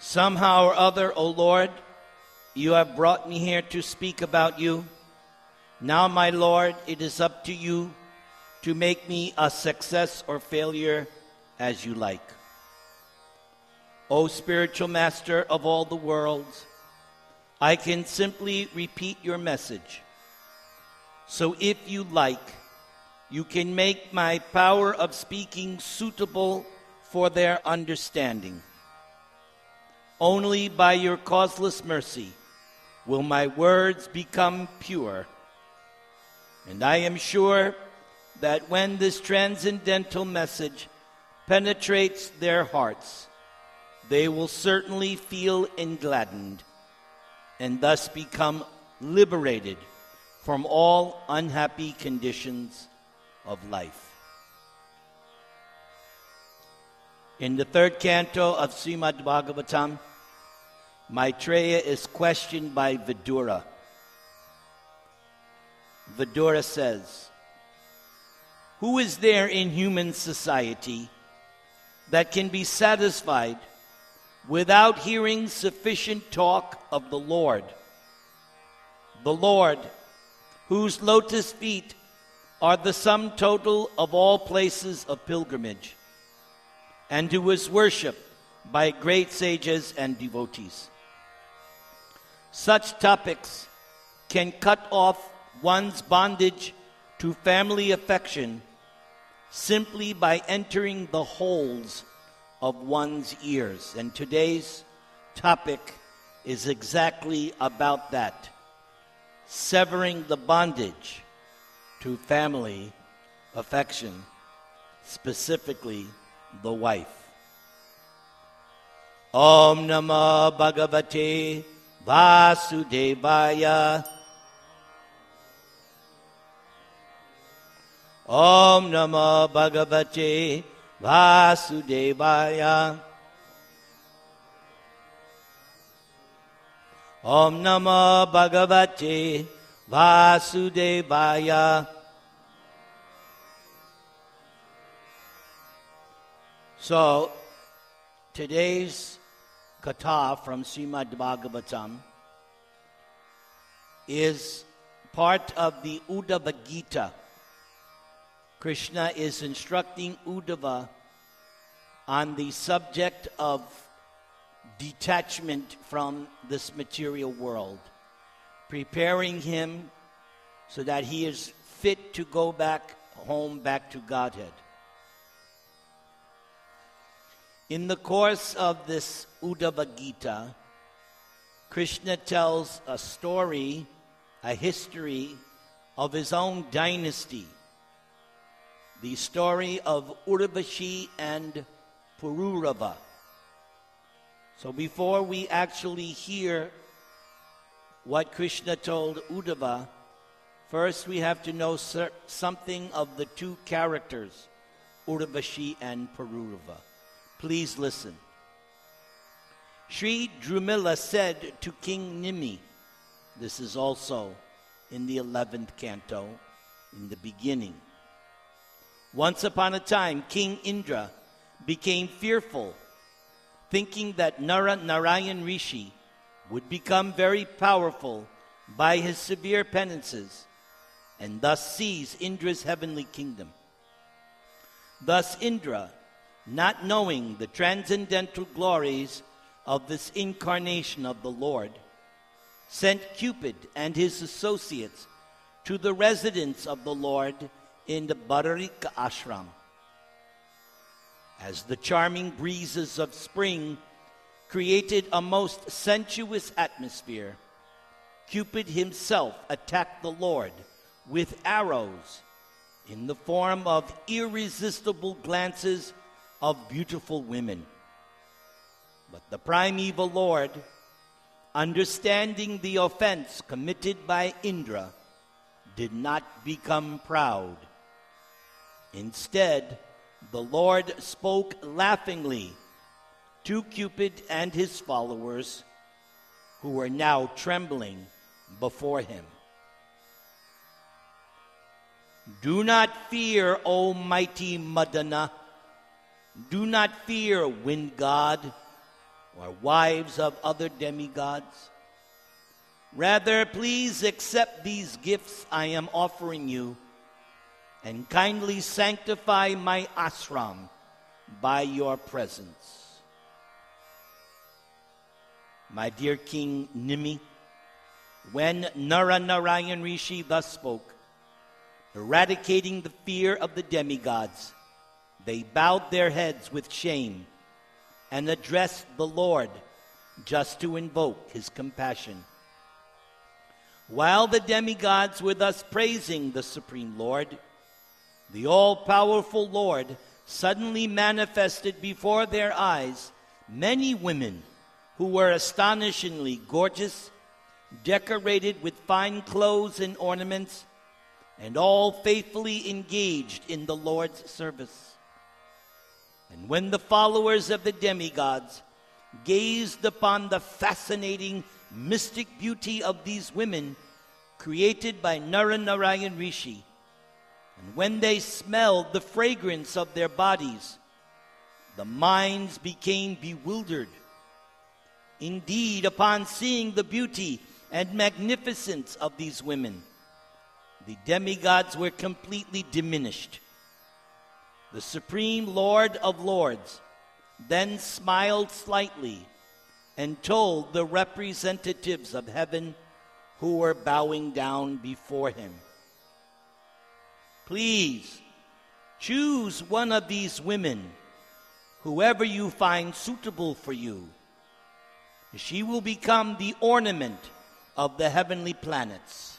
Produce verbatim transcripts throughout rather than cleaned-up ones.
Somehow or other, O Lord, you have brought me here to speak about you. Now, my Lord, it is up to you to make me a success or failure as you like. O spiritual master of all the worlds, I can simply repeat your message. So if you like, you can make my power of speaking suitable for their understanding. Only by your causeless mercy will my words become pure. And I am sure that when this transcendental message penetrates their hearts, they will certainly feel engladdened and thus become liberated from all unhappy conditions of life. In the third canto of Srimad Bhagavatam, Maitreya is questioned by Vidura. Vidura says, "Who is there in human society that can be satisfied without hearing sufficient talk of the Lord? The Lord, whose lotus feet are the sum total of all places of pilgrimage, and who is worshipped by great sages and devotees. Such topics can cut off one's bondage to family affection simply by entering the holes of one's ears." And today's topic is exactly about that, severing the bondage to family affection, specifically the wife. Om Namah Bhagavate Vasudevaya. Om Namah Bhagavate Vasudevaya. Om Namah Bhagavate Vasudevaya. So, today's katha from Srimad Bhagavatam is part of the Uddhava Gita. Krishna is instructing Uddhava on the subject of detachment from this material world, preparing him so that he is fit to go back home, back to Godhead. In the course of this Uddhava Gita, Krishna tells a story, a history of his own dynasty, the story of Urvashi and Pururava. So before we actually hear what Krishna told Uddhava, first we have to know something of the two characters, Urvashi and Pururava. Please listen. Sri Drumila said to King Nimi, this is also in the eleventh canto, in the beginning, "Once upon a time, King Indra became fearful, thinking that Nara Narayan Rishi would become very powerful by his severe penances, and thus seize Indra's heavenly kingdom. Thus Indra, not knowing the transcendental glories of this incarnation of the Lord, sent Cupid and his associates to the residence of the Lord in the Badarika ashram. As the charming breezes of spring created a most sensuous atmosphere, Cupid himself attacked the Lord with arrows in the form of irresistible glances of beautiful women. But the primeval Lord, understanding the offense committed by Indra, did not become proud. Instead, the Lord spoke laughingly to Cupid and his followers, who were now trembling before him. "Do not fear, O mighty Madana. Do not fear, wind god, or wives of other demigods. Rather, please accept these gifts I am offering you and kindly sanctify my ashram by your presence. My dear King Nimi, when Naranarayan Rishi thus spoke, eradicating the fear of the demigods, they bowed their heads with shame and addressed the Lord just to invoke his compassion. While the demigods were thus praising the Supreme Lord, the all-powerful Lord suddenly manifested before their eyes many women who were astonishingly gorgeous, decorated with fine clothes and ornaments, and all faithfully engaged in the Lord's service. And when the followers of the demigods gazed upon the fascinating mystic beauty of these women created by Naranarayan Rishi, and when they smelled the fragrance of their bodies, the minds became bewildered. Indeed, upon seeing the beauty and magnificence of these women, the demigods were completely diminished. The Supreme Lord of Lords then smiled slightly and told the representatives of heaven who were bowing down before him, "Please choose one of these women, whoever you find suitable for you. She will become the ornament of the heavenly planets."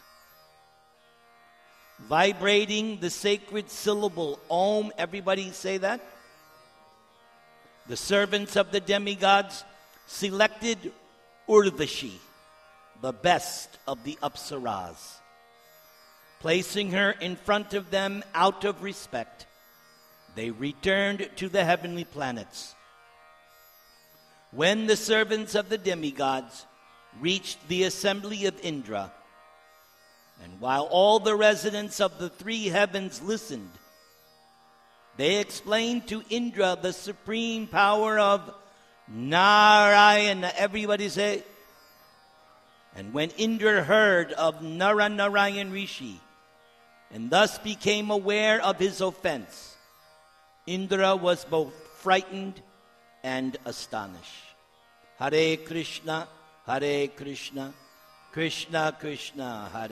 Vibrating the sacred syllable Om, everybody say that? The servants of the demigods selected Urvashi, the best of the Apsaras. Placing her in front of them out of respect, they returned to the heavenly planets. When the servants of the demigods reached the assembly of Indra, and while all the residents of the three heavens listened, they explained to Indra the supreme power of Narayana. Everybody say. And when Indra heard of Naranarayan Rishi, and thus became aware of his offense, Indra was both frightened and astonished. Hare Krishna, Hare Krishna, Krishna Krishna, Hare